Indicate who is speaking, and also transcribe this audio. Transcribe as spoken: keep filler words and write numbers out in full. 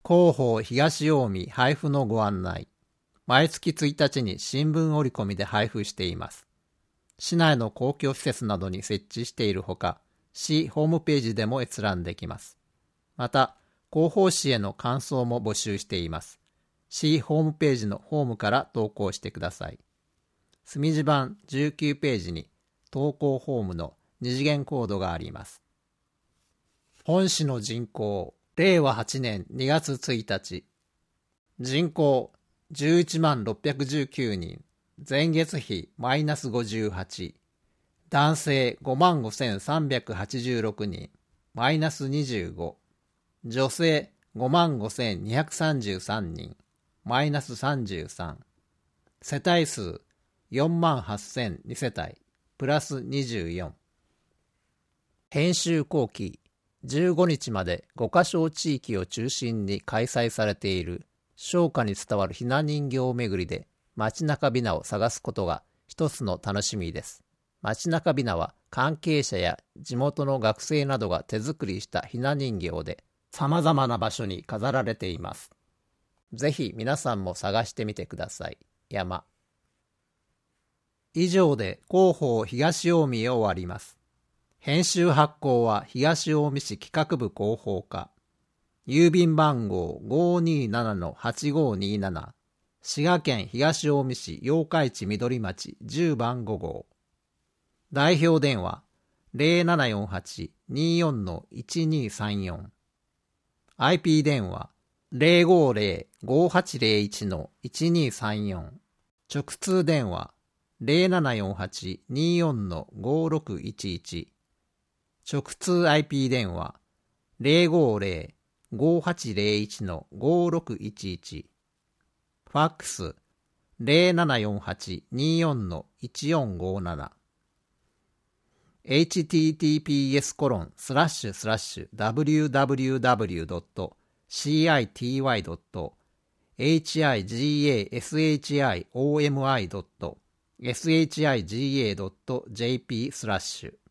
Speaker 1: 広報東近江配布のご案内。毎月ついたちに新聞折り込みで配布しています。市内の公共施設などに設置しているほか、市ホームページでも閲覧できます。また、広報誌への感想も募集しています。市ホームページのホームから投稿してください。墨字版じゅうきゅうページに投稿フォームの二次元コードがあります。本市の人口、れいわはちねんにがつついたち。人口じゅういちまんろっぴゃくじゅうきゅうにん。前月比マイナスごじゅうはち。男性ごまんごせんさんびゃくはちじゅうろくにん。マイナスにじゅうご。女性ごまんごせんにひゃくさんじゅうさんにん。マイナスさんじゅうさん。世帯数よんまんはっせんにせたい。プラスにじゅうよん。編集後期じゅうごにちまでごかしょ地域を中心に開催されている商家に伝わるひな人形巡りで街中びなを探すことが一つの楽しみです。街中びなは関係者や地元の学生などが手作りしたひな人形で様々な場所に飾られています。ぜひ皆さんも探してみてください。山。以上で広報東近江を終わります。編集発行は東近江市企画部広報課。郵便番号 ごーにーななのはちごーにーなな。滋賀県東近江市八日市緑町じゅうばんごごう。代表電話 ゼロななよんはちにーよんのいちにーさんよん。アイピー 電話 ゼロごーゼロごーはちゼロいちのいちにーさんよん。直通電話 ゼロななよんはちにーよんのごーろくいちいち。直通 アイピー 電話 ゼロごーゼロごーはちゼロいちのごーろくいちいち。ファックス ゼロななよんはちにーよんのいちよんごーなな。エイチティーティーピーエスコロンスラッシュスラッシュダブリューダブリューダブリュードットシーアイティーワイドットエイチアイジーエーエスエイチアイオーエムアイドットエスエイチアイジーエードットジェーピースラッシュ